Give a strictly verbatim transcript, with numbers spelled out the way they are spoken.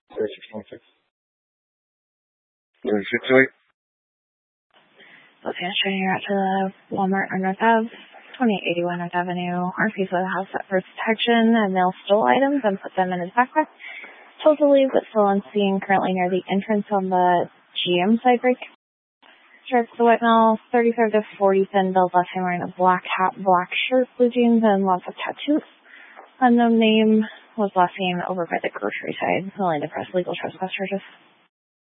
thirty-six twenty-six. thirty-six oh eight. So transferring you out to the Walmart on North Ave, twenty-eight eighty-one North Avenue. R P for the house set for protection, and they'll stole items and put them in his backpack. Told to leave, but still on scene, currently near the entrance on the G M side break. Sheriff's the white male, thirty-five to forty, thin build, left hand wearing a black hat, black shirt, blue jeans, and lots of tattoos. Unknown name, was last seen over by the grocery side, willing to press legal trespass charges.